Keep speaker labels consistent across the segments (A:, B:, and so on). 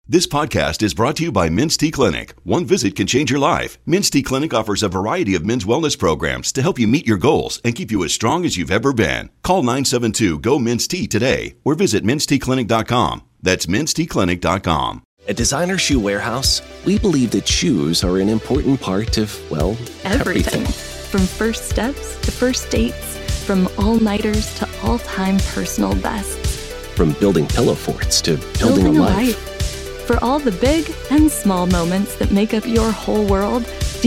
A: This podcast is brought to you by Men's T Clinic. One visit can change your life. Men's T Clinic offers a variety of men's wellness programs to help you meet your goals and keep you as strong as you've ever been. Call 972-GO-MEN'S T today or visit mensteclinic.com. That's mensteclinic.com.
B: At Designer Shoe Warehouse, we believe that shoes are an important part of, well, everything.
C: From first steps to first dates, from all-nighters to all-time personal bests.
B: From building pillow forts to building a life.
C: For all the big and small moments that make up your whole world,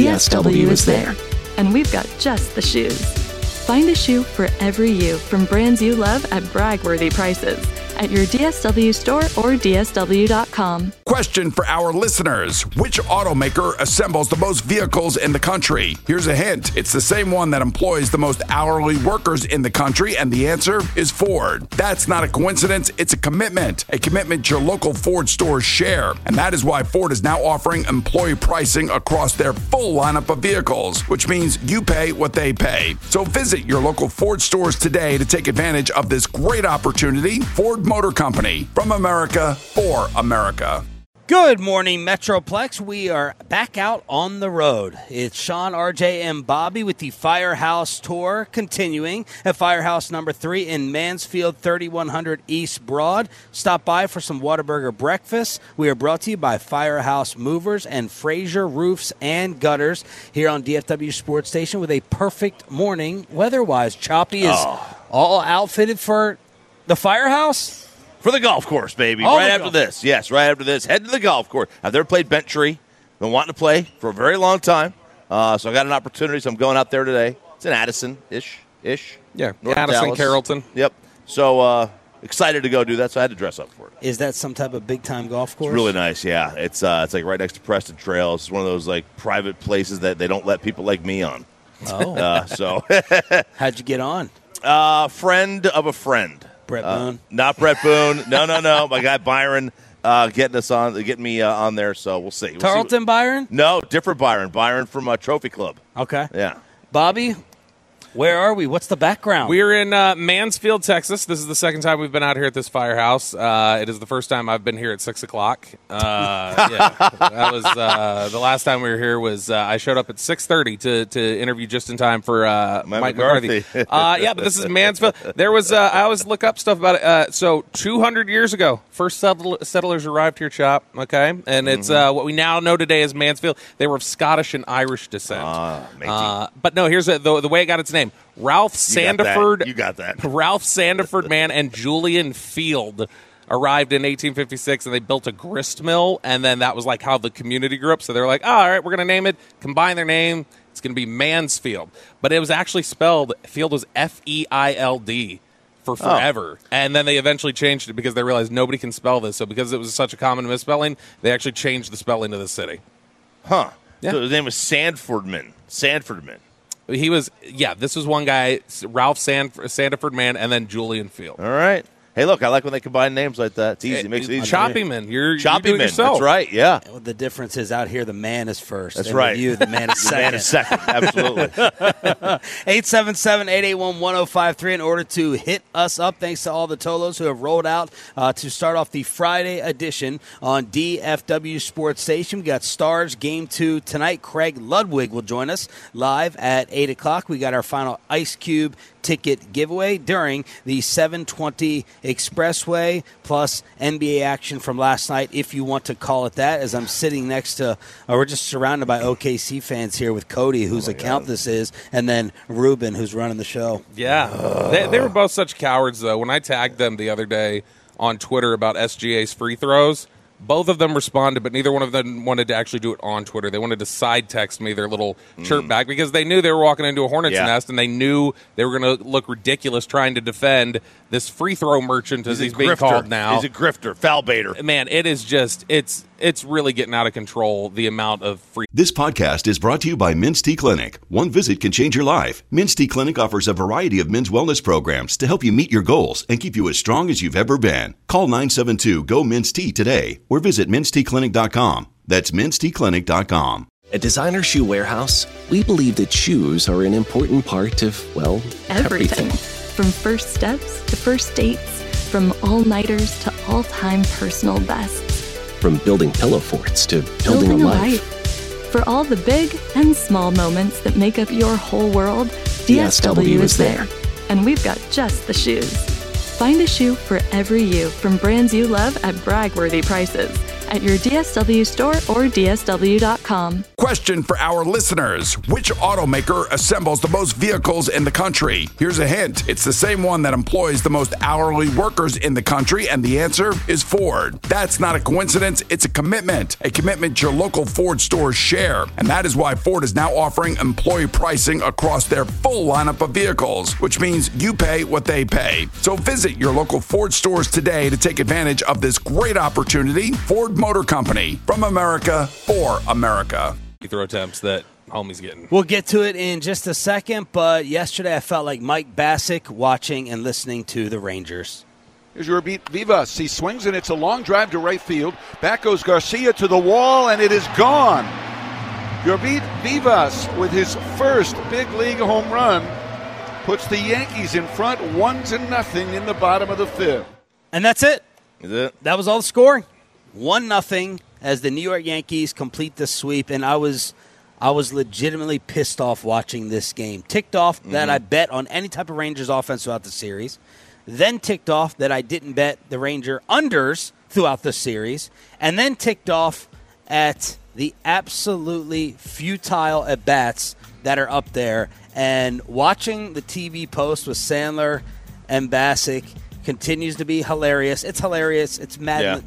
C: DSW is there. And we've got just the shoes. Find a shoe for every you from brands you love at brag-worthy prices at your DSW store or DSW.com.
D: Question for our listeners. Which automaker assembles the most vehicles in the country? Here's a hint. It's the same one that employs the most hourly workers in the country, and the answer is Ford. That's not a coincidence. It's a commitment your local Ford stores share. And that is why Ford is now offering employee pricing across their full lineup of vehicles, which means you pay what they pay. So visit your local Ford stores today to take advantage of this great opportunity. Ford Motor Company, from America for America.
E: Good morning, Metroplex. We are back out on the road. It's Sean, RJ, and Bobby with the Firehouse Tour continuing at Firehouse number 3 in Mansfield, 3100 East Broad. Stop by for some Whataburger breakfast. We are brought to you by Firehouse Movers and Fraser Roofs and Gutters here on DFW Sports Station with a perfect morning weather-wise. Choppy is all outfitted for the Firehouse?
F: For the golf course, baby.
E: Oh,
F: right after this. Yes, right after this. Head to the golf course. I've never played Bent Tree. Been wanting to play for a very long time. So I got an opportunity, so I'm going out there today. It's in Addison-ish.
G: Yeah,
F: North
G: Addison,
F: Dallas.
G: Carrollton.
F: Yep. So excited to go do that, so I had to dress up for it.
E: Is that some type of big-time golf course?
F: It's really nice, yeah. It's like right next to Preston Trail. It's one of those like private places that they don't let people like me on.
E: Oh.
F: So
E: How'd you get on?
F: Friend of a friend.
E: Brett Boone?
F: Not Brett Boone. No. My guy Byron getting me on there, so we'll see.
E: Tarleton Byron?
F: No, different Byron. Byron from Trophy Club.
E: Okay.
F: Yeah.
E: Bobby, where are we? What's the background?
G: We're in Mansfield, Texas. This is the second time we've been out here at this firehouse. It is the first time I've been here at 6 o'clock. That was the last time we were here. Was I showed up at 6:30 to interview just in time for Mike McCarthy. But this is Mansfield. There was I always look up stuff about it. So 200 years ago, first settlers arrived here, Chop. Okay, and it's what we now know today as Mansfield. They were of Scottish and Irish descent. But no, here's the way it got its name. Ralph Sandiford.
F: You got that.
G: Ralph Sandiford, man, and Julian Field arrived in 1856, and they built a grist mill, and then that was like how the community grew up. So they're like, all right, we're going to name it, combine their name. It's going to be Mansfield. But it was actually spelled, Field was F-E-I-L-D for forever. And then they eventually changed it because they realized nobody can spell this. So because it was such a common misspelling, they actually changed the spelling of the city.
F: Huh.
G: Yeah.
F: So his name was Sandfordman.
G: He was, this was one guy, Ralph Sandiford, man, and then Julian Field.
F: All right. Hey, look, I like when they combine names like that. It's easy. It makes it easy.
G: Choppyman. You're
F: Choppyman.
G: doing it yourself.
F: That's right, yeah.
E: Well, the difference is out here the man is first.
F: That's
E: and
F: right.
E: With you, the man is second.
F: The man is second, absolutely.
E: 877-881-1053 in order to hit us up. Thanks to all the Tolos who have rolled out to start off the Friday edition on DFW Sports Station. We got Stars Game 2 tonight. Craig Ludwig will join us live at 8 o'clock. We got our final Ice Cube ticket giveaway during the 720 Expressway, plus NBA action from last night, if you want to call it that, as I'm sitting next to, we're just surrounded by OKC fans here with Cody, whose account this is, and then Ruben, who's running the show.
G: Yeah. They were both such cowards, though. When I tagged them the other day on Twitter about SGA's free throws, both of them responded, but neither one of them wanted to actually do it on Twitter. They wanted to side text me their little chirp back because they knew they were walking into a hornet's nest, and they knew they were going to look ridiculous trying to defend this free throw merchant, as he's being called now.
F: He's a grifter, foul baiter.
G: Man, it is just, it's really getting out of control, the amount of free.
A: This podcast is brought to you by Men's T Clinic. One visit can change your life. Men's T Clinic offers a variety of men's wellness programs to help you meet your goals and keep you as strong as you've ever been. Call 972-GO-MEN'S T today or visit mensteclinic.com. That's mensteclinic.com.
B: At Designer Shoe Warehouse, we believe that shoes are an important part of, well, everything.
C: From first steps to first dates, from all-nighters to all-time personal bests.
B: From building pillow forts to building a life.
C: For all the big and small moments that make up your whole world, DSW is there. And we've got just the shoes. Find a shoe for every you from brands you love at brag-worthy prices at your DSW store or DSW.com.
D: Question for our listeners. Which automaker assembles the most vehicles in the country? Here's a hint. It's the same one that employs the most hourly workers in the country, and the answer is Ford. That's not a coincidence. It's a commitment your local Ford stores share. And that is why Ford is now offering employee pricing across their full lineup of vehicles, which means you pay what they pay. So visit your local Ford stores today to take advantage of this great opportunity. Ford Motor Company, from America for America.
G: Throw attempts that homie's getting.
E: We'll get to it in just a second, but yesterday I felt like Mike Bassick watching and listening to the Rangers.
H: Here's Yourbeat Vivas. He swings, and it's a long drive to right field. Back goes Garcia to the wall, and it is gone. Yourbeat Vivas, with his first big league home run, puts the Yankees in front 1-0 in the bottom of the fifth.
E: And that's it.
F: Is it?
E: That was all the scoring. 1-0 as the New York Yankees complete the sweep, and I was legitimately pissed off watching this game. Ticked off that I bet on any type of Rangers offense throughout the series. Then ticked off that I didn't bet the Ranger unders throughout the series. And then ticked off at the absolutely futile at-bats that are up there. And watching the TV post with Sandler and Bassick continues to be hilarious. It's hilarious. It's maddeningly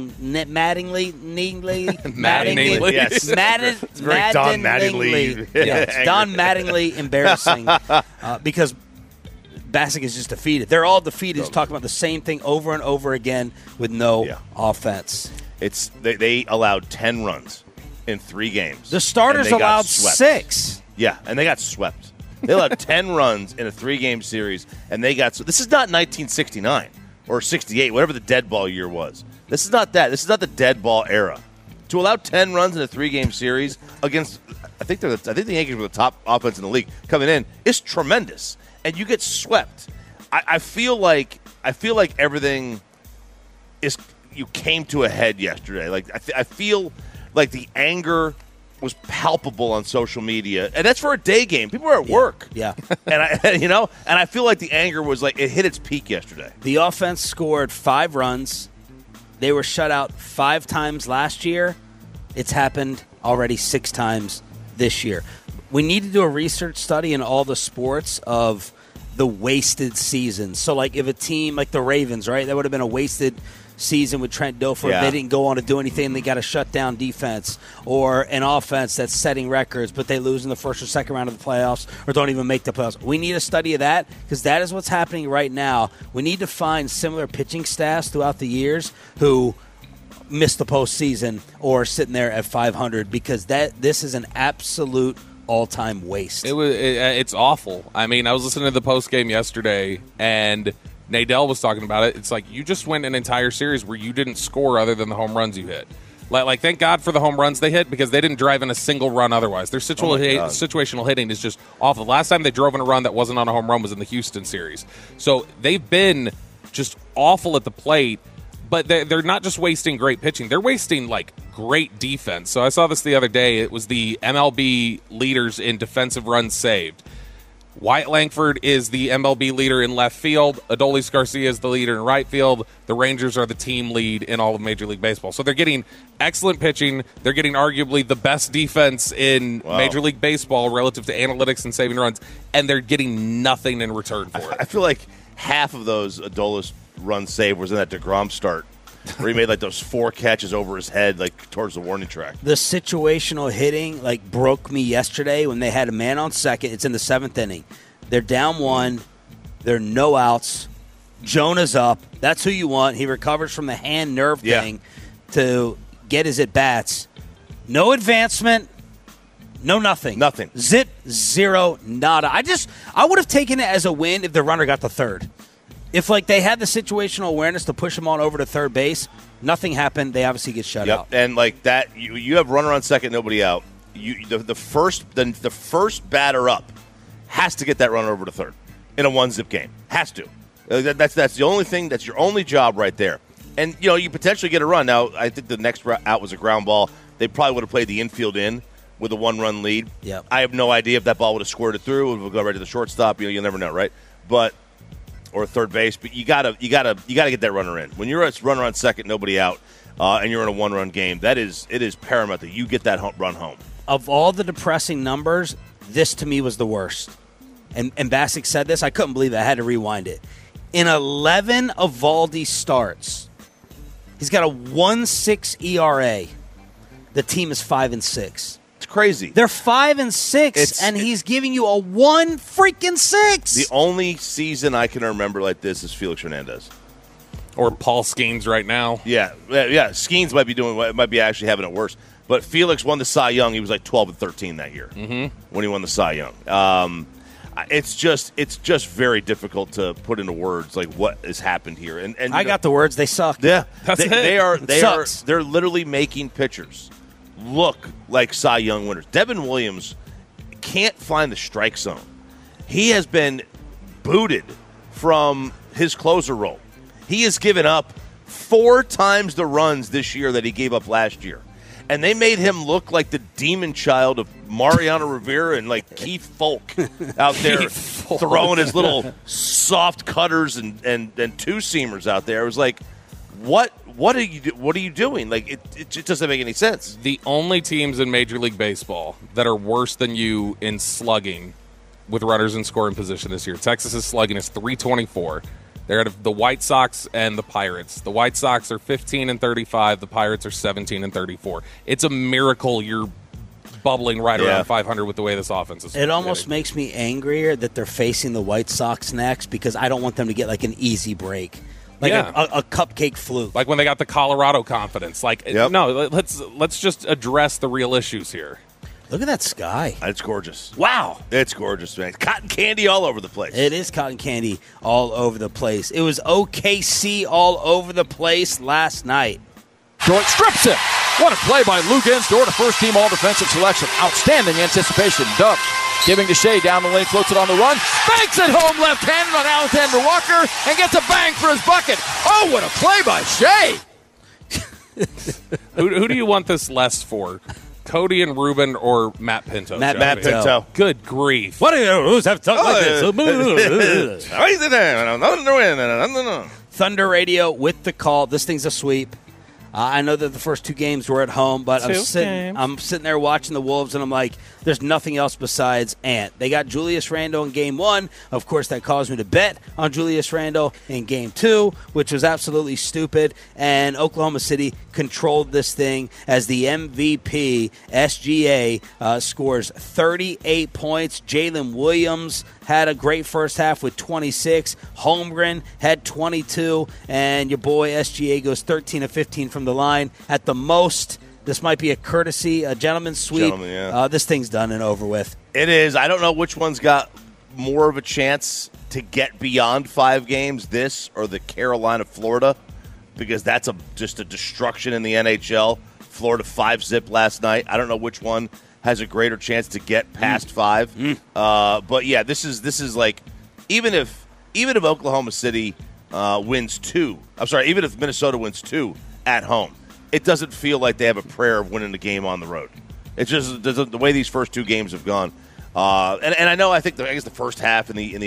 F: yes.
E: It's
F: very Don Mattingly.
E: It's Don Mattingly embarrassing because Bassick is just defeated. They're all defeated. He's talking about the same thing over and over again with no offense.
F: It's they allowed 10 runs in 3 games.
E: The starters allowed 6.
F: Yeah, and they got swept. They allowed 10 runs in a 3-game series, and they got – this is not 1969 or 68, whatever the dead ball year was. This is not that. This is not the dead ball era. To allow 10 runs in a 3-game series against – I think the Yankees were the top offense in the league coming in is tremendous, and you get swept. I feel like everything is – you came to a head yesterday. Like I feel like the anger – was palpable on social media, and that's for a day game. People are at work.
E: Yeah.
F: And I feel like the anger was like it hit its peak yesterday.
E: The offense scored 5 runs. They were shut out 5 times last year. It's happened already 6 times this year. We need to do a research study in all the sports of the wasted seasons. So, like, if a team like the Ravens, right, that would have been a wasted season with Trent Dilfer.
F: Yeah.
E: They didn't go on to do anything. They got a shutdown defense or an offense that's setting records, but they lose in the first or second round of the playoffs or don't even make the playoffs. We need a study of that because that is what's happening right now. We need to find similar pitching staffs throughout the years who missed the postseason or sitting there at 500 because this is an absolute all-time waste.
G: It's awful. I mean, I was listening to the post game yesterday, and Nadell was talking about it. It's like you just went an entire series where you didn't score other than the home runs you hit. Like thank God for the home runs they hit because they didn't drive in a single run otherwise. Their situational hitting is just awful. The last time they drove in a run that wasn't on a home run was in the Houston series. So they've been just awful at the plate. But they're not just wasting great pitching. They're wasting, like, great defense. So I saw this the other day. It was the MLB leaders in defensive runs saved. Wyatt Langford is the MLB leader in left field. Adolis Garcia is the leader in right field. The Rangers are the team lead in all of Major League Baseball. So they're getting excellent pitching. They're getting arguably the best defense in Major League Baseball relative to analytics and saving runs, and they're getting nothing in return for it.
F: I feel like half of those Adolis run save was in that DeGrom start where he made like those 4 catches over his head like towards the warning track.
E: The situational hitting like broke me yesterday when they had a man on second. It's in the 7th inning. They're down 1. There are no outs. Jonah's up. That's who you want. He recovers from the hand nerve thing to get his at-bats. No advancement. No nothing.
F: Nothing.
E: Zip, zero, nada. I would have taken it as a win if the runner got to third. If, like, they had the situational awareness to push him on over to third base, nothing happened. They obviously get shut out.
F: And, like, that, you have runner on second, nobody out. The first batter up has to get that runner over to third in a 1-zip game. Has to. That's the only thing. That's your only job right there. And, you potentially get a run. Now, I think the next out was a ground ball. They probably would have played the infield in with a 1-run lead.
E: Yep.
F: I have no idea if that ball would have squirted through. It would go right to the shortstop. You'll never know, right? Or third base. But you gotta get that runner in. When you're a runner on second, nobody out, and you're in a 1-run game, it is paramount that you get that run home.
E: Of all the depressing numbers, this to me was the worst. And Bassick said this. I couldn't believe it. I had to rewind it. In 11 Eovaldi starts, he's got a 1.6 ERA. The team is 5-6.
F: It's crazy.
E: They're 5-6, and he's giving you a 1-6.
F: The only season I can remember like this is Felix Hernandez.
G: Or Paul Skeens right now.
F: Yeah. Skeens might be actually having it worse. But Felix won the Cy Young. He was like 12-13 that year when he won the Cy Young. It's just very difficult to put into words like what has happened here. And
E: I got the words. They suck.
F: Yeah,
G: That's it.
F: They're literally making pitchers look like Cy Young winners. Devin Williams can't find the strike zone. He has been booted from his closer role. He has given up 4 times the runs this year that he gave up last year. And they made him look like the demon child of Mariano Rivera and like Keith Folk out there throwing his little soft cutters and two-seamers out there. It was like, what are you doing? Like it just doesn't make any sense.
G: The only teams in Major League Baseball that are worse than you in slugging with runners in scoring position this year. Texas's slugging is .324. They're out of the White Sox and the Pirates. The White Sox are 15-35. The Pirates are 17-34. It's a miracle you're bubbling right around 500 with the way this offense is.
E: It almost makes me angrier that they're facing the White Sox next because I don't want them to get like an easy break. Like a cupcake fluke.
G: Like when they got the Colorado confidence. No, let's just address the real issues here.
E: Look at that sky.
F: It's gorgeous.
E: Wow.
F: It's gorgeous, man. Cotton candy all over the place.
E: It is cotton candy all over the place. It was OKC all over the place last night.
I: Short strips it. What a play by Luke Ensdor, the first-team all-defensive selection. Outstanding anticipation. Duck giving to Shea down the lane, floats it on the run. Banks it home left-handed on Alexander Walker and gets a bang for his bucket. Oh, what a play by Shea.
G: Who do you want this less for? Cody and Ruben or Matt Pinto?
F: Matt Pinto.
G: Good grief.
E: What do you have to talk like this? Thunder Radio with the call. This thing's a sweep. I know that the first 2 games were at home, but I'm sitting there watching the Wolves, and I'm like, there's nothing else besides Ant. They got Julius Randle in Game 1. Of course, that caused me to bet on Julius Randle in Game 2, which was absolutely stupid. And Oklahoma City controlled this thing as the MVP, SGA, scores 38 points. Jalen Williams had a great first half with 26. Holmgren had 22. And your boy SGA goes 13 of 15 from the line. At the most, this might be a courtesy, a gentleman's sweep. This thing's done and over with.
F: It is. I don't know which one's got more of a chance to get beyond 5 games, this or the Carolina-Florida, because that's just a destruction in the NHL. Florida 5-zip last night. I don't know which one has a greater chance to get past 5. But yeah, this is like even if Oklahoma City wins 2, even if Minnesota wins 2 at home, it doesn't feel like they have a prayer of winning the game on the road. It's just the way these first 2 games have gone. And I know I guess the first half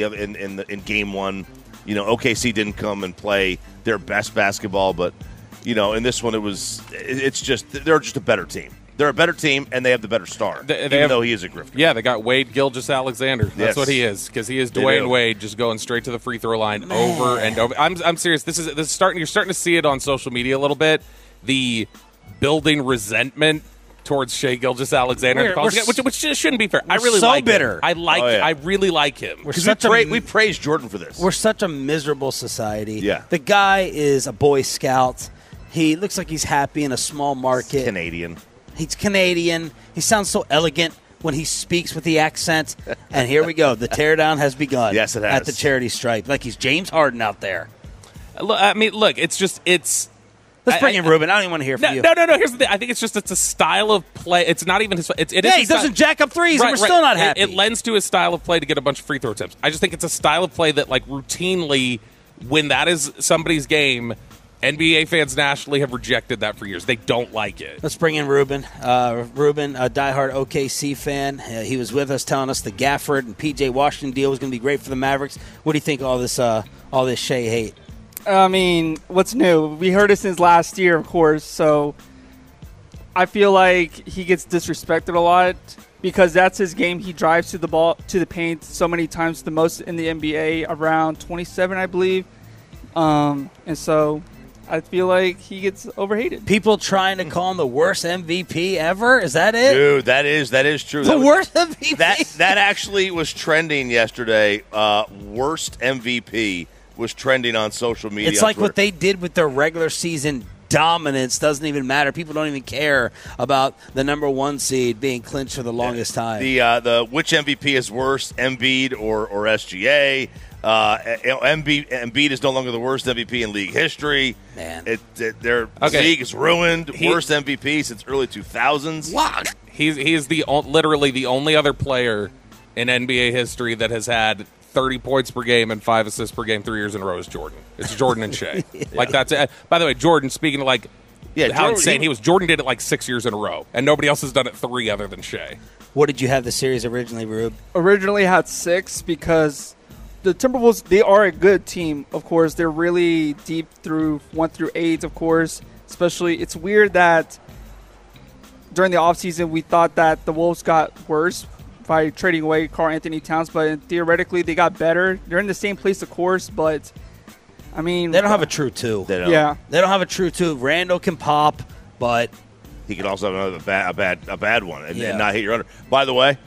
F: in Game 1, OKC didn't come and play their best basketball, but in this one they're just a better team. They're a better team, and they have the better star, even though he is a grifter.
G: Yeah, they got Wade Gilgeous-Alexander. That's what he is, because he is Dwayne Wade, just going straight to the free throw line over and over. I'm serious. This is starting. You're starting to see it on social media a little bit. The building resentment towards Shea Gilgeous-Alexander, which just shouldn't be fair. I really like
E: bitter.
G: Him. I really like him.
F: We praised Jordan for this.
E: We're such a miserable society.
F: Yeah.
E: The guy is a Boy Scout. He looks like he's happy in a small market.
F: Canadian.
E: He's Canadian. He sounds so elegant when he speaks with the accent. And here we go. The teardown has begun.
F: Yes, it has.
E: At the charity stripe. Like he's James Harden out there.
G: Look, it's
E: Let's bring in Ruben. I don't even want to hear from you.
G: No. Here's the thing. I think it's a style of play. It's not even his. He
E: doesn't jack up threes, and we're still not happy.
G: It lends to his style of play to get a bunch of free throw attempts. I just think it's a style of play that, like, routinely, when that is somebody's game, NBA fans nationally have rejected that for years. They don't like it.
E: Let's bring in Ruben. Ruben, a diehard OKC fan. He was with us telling us the Gafford and P.J. Washington deal was going to be great for the Mavericks. What do you think of all this Shea hate?
J: I mean, what's new? We heard it since last year, of course, so I feel like he gets disrespected a lot because that's his game. He drives to the ball, to the paint so many times, the most in the NBA, around 27, I believe. And so I feel like he gets overhated.
E: People trying to call him the worst MVP ever? Is that it?
F: Dude, that is true.
E: The worst MVP?
F: That actually was trending yesterday. Worst MVP was trending on social media.
E: It's like what they did with their regular season dominance doesn't even matter. People don't even care about the number 1 seed being clinched for the longest time.
F: The which MVP is worse, Embiid or SGA? Embiid is no longer the worst MVP in league history.
E: Man,
F: their league is ruined. Worst MVP since early 2000s.
E: What?
G: He is literally the only other player in NBA history that has had 30 points per game and 5 assists per game 3 years in a row is Jordan. It's Jordan and Shea. Like that's it. By the way, Jordan, speaking of how insane he was, Jordan did it like 6 years in a row, and nobody else has done it 3 other than Shea.
E: What did you have the series originally, Rube?
J: Originally had 6 because the Timberwolves, they are a good team, of course. They're really deep through 1 through 8, of course. Especially, it's weird that during the offseason we thought that the Wolves got worse by trading away Karl-Anthony Towns, but theoretically they got better. They're in the same place, of course, but I mean,
E: they don't have a true 2.
F: They don't.
J: Yeah,
E: they don't have a true 2. Randall can pop, but
F: he can also have a bad one and not hit your under. By the way,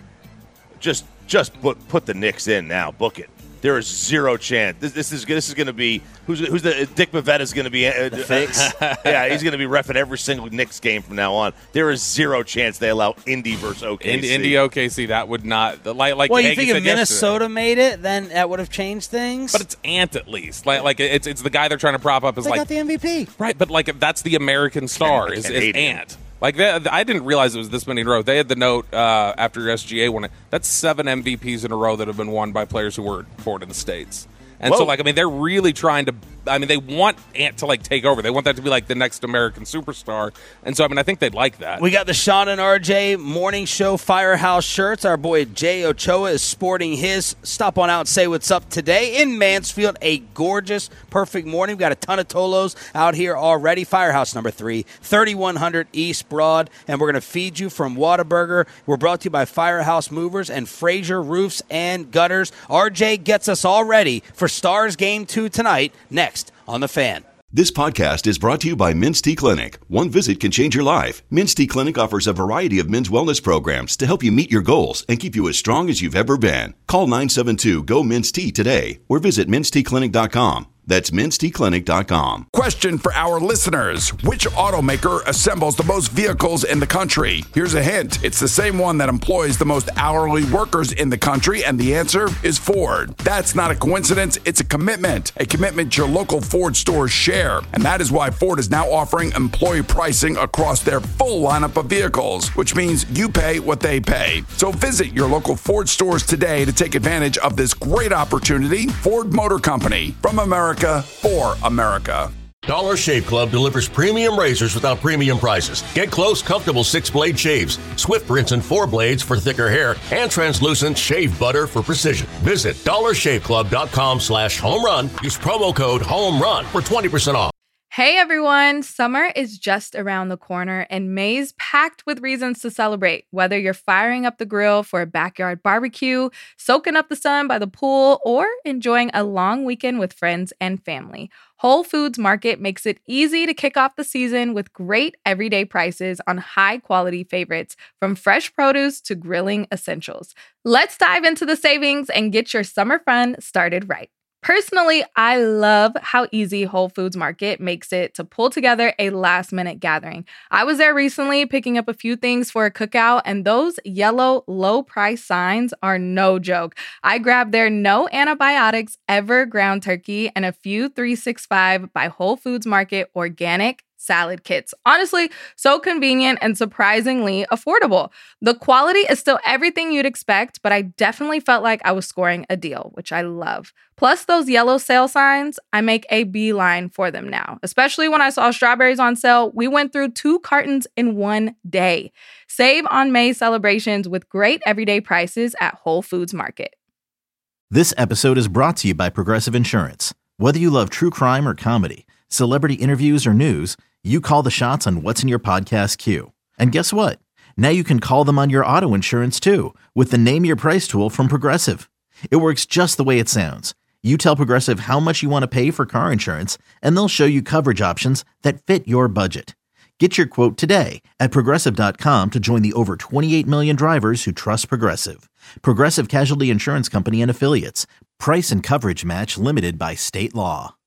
F: just put the Knicks in now. Book it. There is zero chance. This is going to be who's the Dick Bavetta is going to be
E: the fix.
F: Yeah, he's going to be reffing every single Knicks game from now on. There is zero chance they allow Indy versus OKC.
G: Indy OKC, that would not like.
E: Well, you think if Minnesota made it, then that would have changed things.
G: But it's Ant at least. Like it's the guy they're trying to prop up as
E: they got the MVP,
G: right? But like that's the American star is Ant. Like I didn't realize it was this many in a row. They had the note after SGA won it. That's 7 MVPs in a row that have been won by players who were born in the States. And so, they're really trying to – they want Ant to, take over. They want that to be, the next American superstar. And so, I think they'd like that.
E: We got the Sean and RJ Morning Show Firehouse shirts. Our boy Jay Ochoa is sporting his. Stop on out and say what's up today in Mansfield. A gorgeous, perfect morning. We've got a ton of Tolos out here already. Firehouse number 3, 3100 East Broad. And we're going to feed you from Whataburger. We're brought to you by Firehouse Movers and Fraser Roofs and Gutters. RJ gets us all ready for Stars Game 2 tonight, next on The Fan.
A: This podcast is brought to you by Mints Clinic. One visit can change your life. Mints Clinic offers a variety of men's wellness programs to help you meet your goals and keep you as strong as you've ever been. Call 972-GO-MINTS-T today or visit MintsTClinic.com. That's MintsTClinic.com.
D: Question for our listeners. Which automaker assembles the most vehicles in the country? Here's a hint. It's the same one that employs the most hourly workers in the country, and the answer is Ford. That's not a coincidence. It's a commitment your local Ford stores share. And that is why Ford is now offering employee pricing across their full lineup of vehicles, which means you pay what they pay. So visit your local Ford stores today to take advantage of this great opportunity. Ford Motor Company, from America for America.
K: Dollar Shave Club delivers premium razors without premium prices. Get close, comfortable 6-blade shaves, swift rinse and 4 blades for thicker hair, and translucent shave butter for precision. Visit dollarshaveclub.com/home run. Use promo code HOMERUN for 20% off.
L: Hey everyone, summer is just around the corner and May's packed with reasons to celebrate. Whether you're firing up the grill for a backyard barbecue, soaking up the sun by the pool, or enjoying a long weekend with friends and family, Whole Foods Market makes it easy to kick off the season with great everyday prices on high-quality favorites, from fresh produce to grilling essentials. Let's dive into the savings and get your summer fun started right. Personally, I love how easy Whole Foods Market makes it to pull together a last-minute gathering. I was there recently picking up a few things for a cookout, and those yellow low-price signs are no joke. I grabbed their no antibiotics ever ground turkey and a few 365 by Whole Foods Market organic salad kits. Honestly, so convenient and surprisingly affordable. The quality is still everything you'd expect, but I definitely felt like I was scoring a deal, which I love. Plus those yellow sale signs, I make a beeline for them now. Especially when I saw strawberries on sale, we went through 2 cartons in one day. Save on May celebrations with great everyday prices at Whole Foods Market.
M: This episode is brought to you by Progressive Insurance. Whether you love true crime or comedy, celebrity interviews or news, you call the shots on what's in your podcast queue. And guess what? Now you can call them on your auto insurance too with the Name Your Price tool from Progressive. It works just the way it sounds. You tell Progressive how much you want to pay for car insurance, and they'll show you coverage options that fit your budget. Get your quote today at Progressive.com to join the over 28 million drivers who trust Progressive. Progressive Casualty Insurance Company and Affiliates. Price and coverage match limited by state law.